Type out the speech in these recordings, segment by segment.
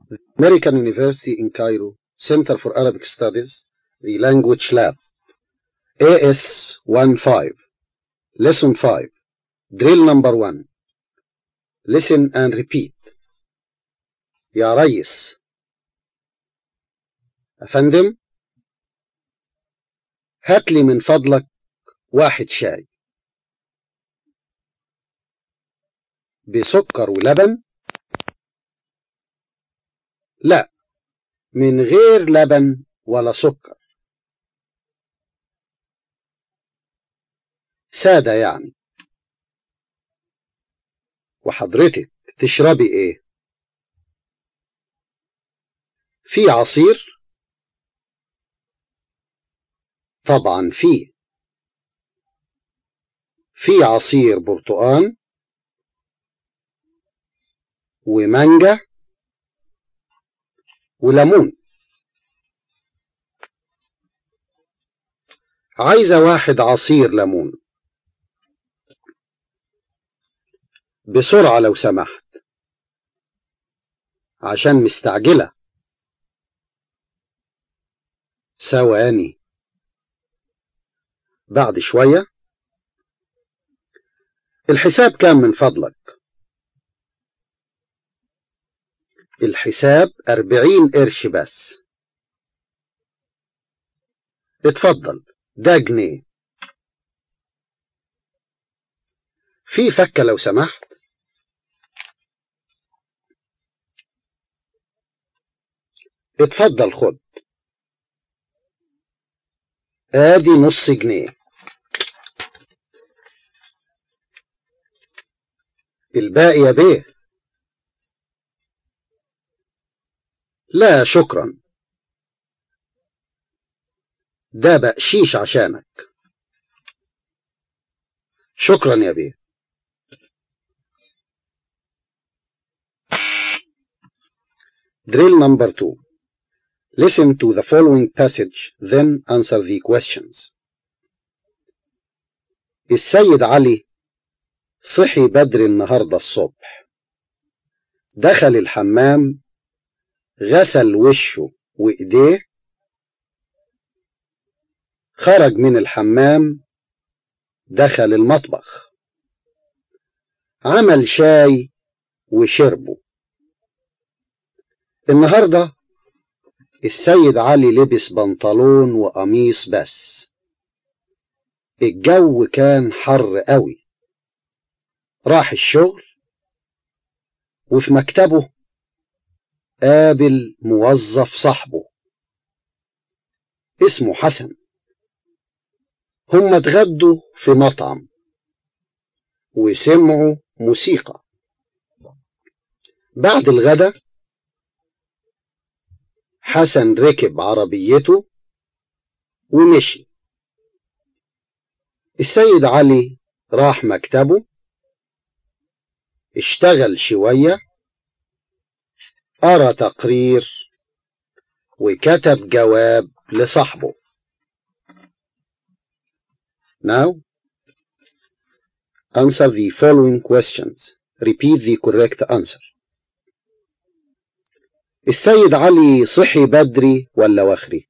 American University in Cairo, Center for Arabic Studies, the Language Lab. AS15, Lesson 5, Drill number 1. Listen and repeat. يا ريس. أفندم، هات لي من فضلك 1 شاي بسكر ولبن. لا، من غير لبن ولا سكر، سادة يعني. وحضرتك تشربي ايه؟ في عصير؟ طبعا في عصير برتقان ومانجا وليمون. عايزة 1 عصير ليمون بسرعة لو سمحت، عشان مستعجلة. ثواني. بعد شوية. الحساب كام من فضلك؟ الحساب 40 قرش بس. اتفضل، ده جنيه. في فكة لو سمحت. اتفضل خد. ادي نص جنيه. الباقي يا بيه. لا شكرا، ده بقشيش عشانك. شكرا يا بيه. Drill number 2. Listen to the following passage, then answer the questions. السيد علي صحي بدري النهاردة الصبح، دخل الحمام، غسل وشه وإيديه، خرج من الحمام، دخل المطبخ، عمل شاي وشربه. النهاردة السيد علي لبس بنطلون وقميص بس. الجو كان حر قوي. راح الشغل، وفي مكتبه قابل موظف صاحبه اسمه حسن. هم اتغدوا في مطعم وسمعوا موسيقى. بعد الغدا حسن ركب عربيته ومشي. السيد علي راح مكتبه، اشتغل شوية، قرأ تقرير وكتب جواب لصاحبه. Now, answer the following questions. Repeat the correct answer. السيد علي صحي بدري ولا وخري؟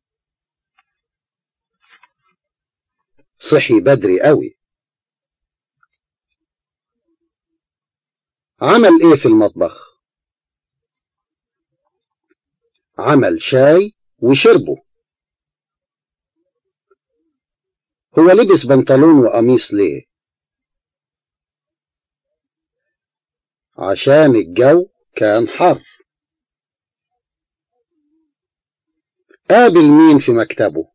صحي بدري قوي. عمل ايه في المطبخ؟ عمل شاي وشربه. هو لبس بنطلون وقميص ليه؟ عشان الجو كان حر. قابل مين في مكتبه؟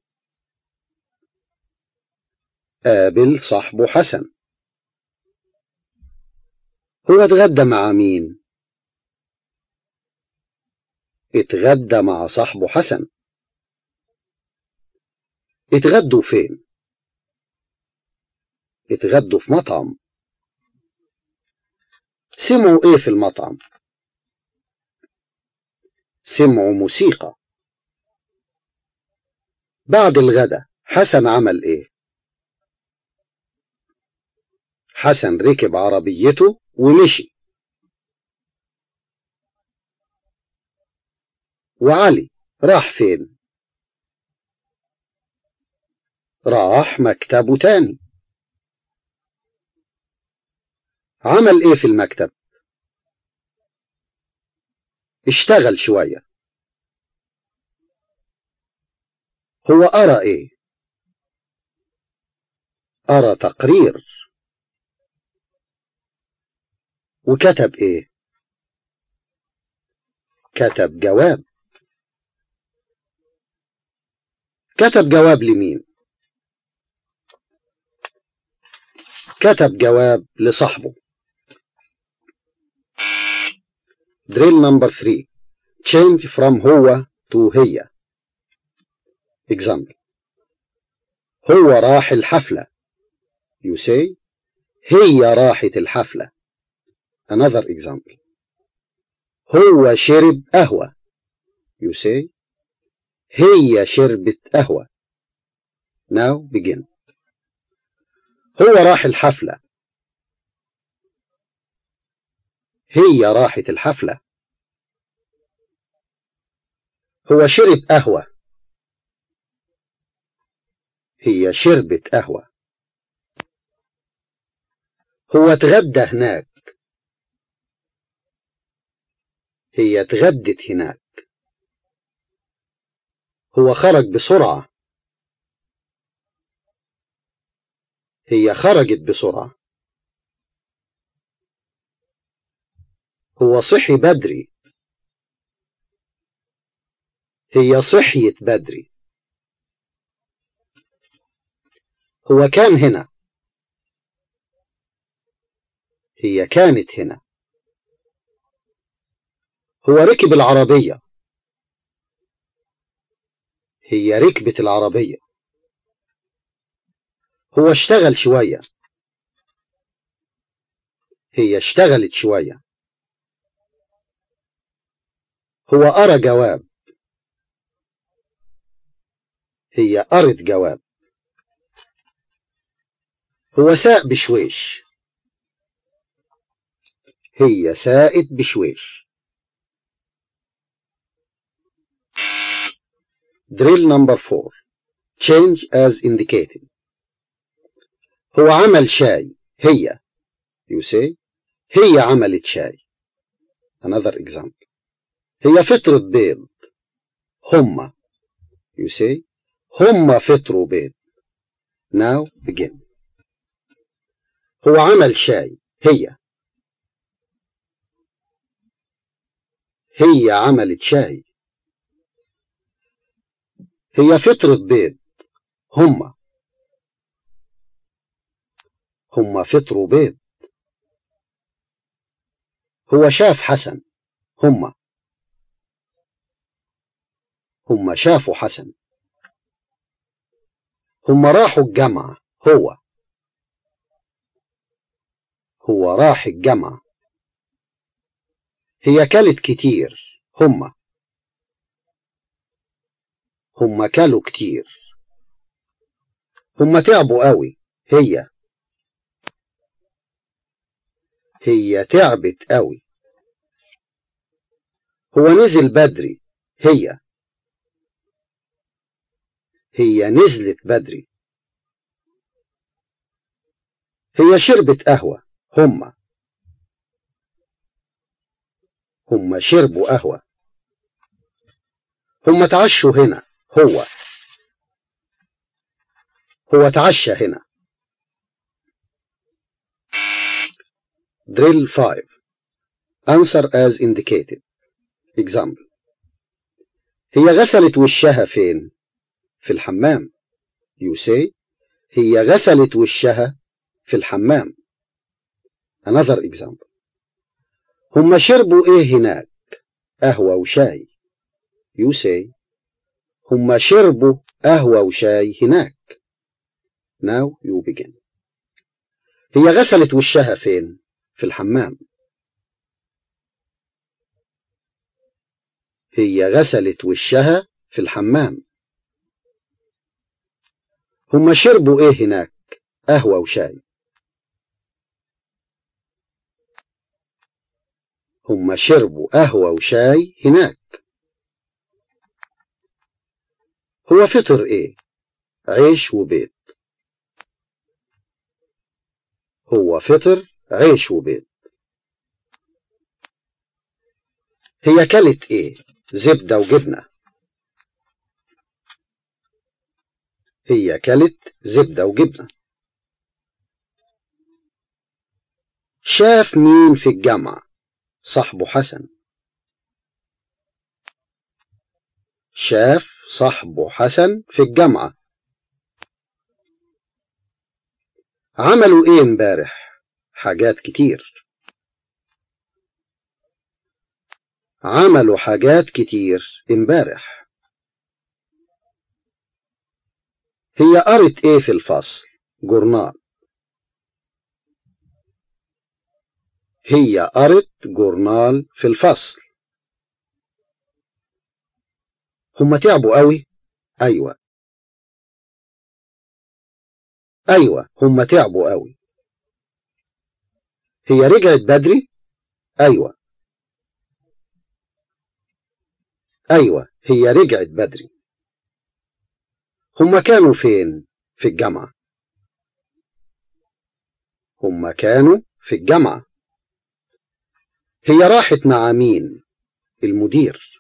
قابل صاحبه حسن. هو اتغدى مع مين؟ اتغدى مع صاحبه حسن. اتغدوا فين؟ اتغدوا في مطعم. سمعوا ايه في المطعم؟ سمعوا موسيقى. بعد الغدا حسن عمل ايه؟ حسن ركب عربيته ومشي. وعلي راح فين؟ راح مكتبه تاني. عمل ايه في المكتب؟ اشتغل شوية. هو قرأ ايه؟ قرأ تقرير. وكتب ايه؟ كتب جواب. كتب جواب لمين؟ كتب جواب لصاحبه. Drill number 3. Change from هو to هي. Example. هو راح الحفلة. You say هي راحت الحفلة. Another example. هو شرب قهوة. You say هي شربت قهوة. Now begin. هو راح الحفلة. هي راحت الحفلة. هو شرب قهوة. هي شربت قهوة. هو اتغدى هناك. هي اتغدت هناك. هو خرج بسرعة. هي خرجت بسرعة. هو صحي بدري. هي صحيت بدري. هو كان هنا. هي كانت هنا. هو ركب العربية. هي ركبت العربية. هو اشتغل شوية. هي اشتغلت شوية. هو قرأ جواب. هي قرت جواب. هو ساق بشويش. هي ساقت بشويش. Drill number 4. Change as indicated. هو عمل شاي. هي. You say هي عملت شاي. Another example. هي فطرت بيض. هما. You say هما فطروا بيض. Now begin. هو عمل شاي. هي. هي عملت شاي. هي فطرت بيض. هما. هما فطروا بيض. هو شاف حسن. هما. هما شافوا حسن. هما راحوا الجامعة. هو. هو راح الجامعة. هي كلت كتير. هما. هما كلوا كتير. هما تعبوا قوي. هي. هي تعبت قوي. هو نزل بدري. هي. هي نزلت بدري. هي شربت قهوة. هما. هما شربوا قهوة. هما تعشوا هنا. هو. هو تعشى هنا. Drill 5. Answer as indicated. Example. هي غسلت وشها فين؟ في الحمام. You say هي غسلت وشها في الحمام. Another example. هما شربوا ايه هناك؟ قهوة وشاي. You say هما شربوا قهوة وشاي هناك. Now you begin. هي غسلت وشها فين؟ في الحمام. هي غسلت وشها في الحمام. هما شربوا ايه هناك؟ قهوة وشاي. هما شربوا قهوة وشاي هناك. هو فطر ايه؟ عيش وبيض. هو فطر عيش وبيض. هي كلت ايه؟ زبدة وجبنة. هي كلت زبدة وجبنة. شاف مين في الجامعة؟ صاحبه حسن. شاف صاحبه حسن في الجامعة. عملوا ايه امبارح؟ حاجات كتير. عملوا حاجات كتير امبارح. هي قرت ايه في الفصل؟ جورنال. هي قرت جورنال في الفصل. هما تعبوا قوي؟ ايوه. ايوه هما تعبوا قوي. هي رجعت بدري؟ ايوه. ايوه هي رجعت بدري. هما كانوا فين؟ في الجامعة. هما كانوا في الجامعة. هي راحت مع مين؟ المدير.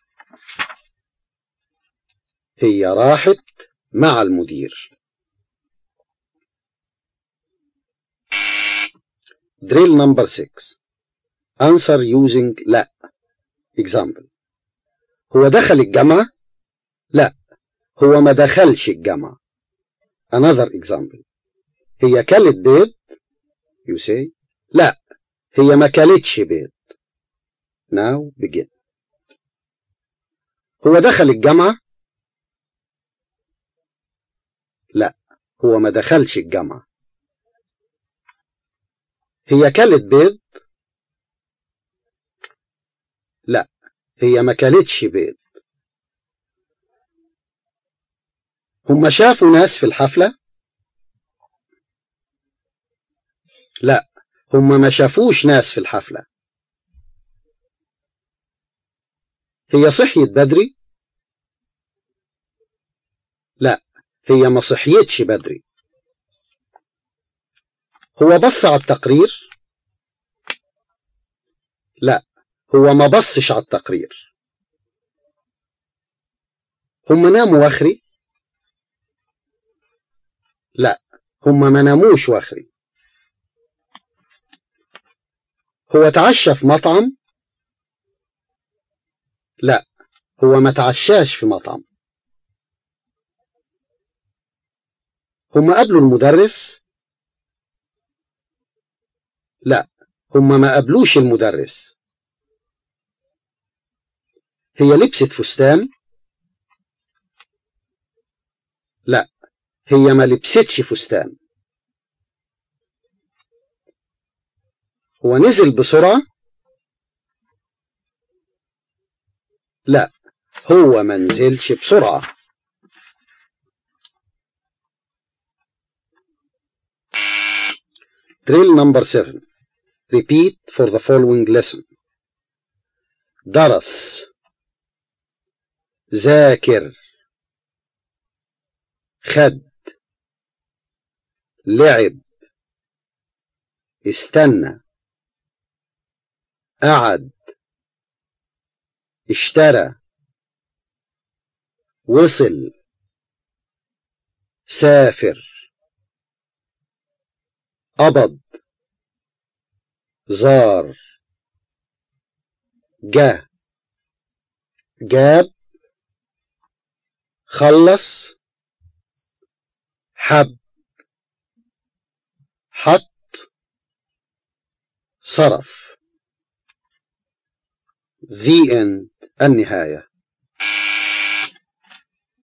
هي راحت مع المدير. Drill number 6. Answer using لا. Example. هو دخل الجامعة؟ لا. هو ما دخلش الجامعة. Another example. هي كلت بيض؟ You say. لا. هي ما كلتش بيض. Now begin. هو دخل الجامعة؟ لا. هو ما دخلش الجامعة. هي كلت بيض؟ لا. هي ما كلتش بيض. هم شافوا ناس في الحفلة؟ لا. هم ما شافوش ناس في الحفلة. هي صحيت بدري؟ لا. هي ما صحيتش بدري. هو بص على التقرير؟ لا. هو ما بصش على التقرير. هم ناموا وخري؟ لا. هم ما ناموش وخري. هو تعشى في مطعم؟ لا. هو ما تعشاش في مطعم. هم قابلوا المدرس؟ لا. هم ما قابلوش المدرس. هي لبست فستان؟ لا. هي ما لبستش فستان. هو نزل بسرعة؟ لا. هو ما نزلش بسرعة. Drill number 7. Repeat for the following lesson. درس. ذاكر. خد. لعب. استنى. قعد. اشترى. وصل. سافر. قبض. زار. جه. جاب. خلص. حب. حط. صرف. The end. النهاية.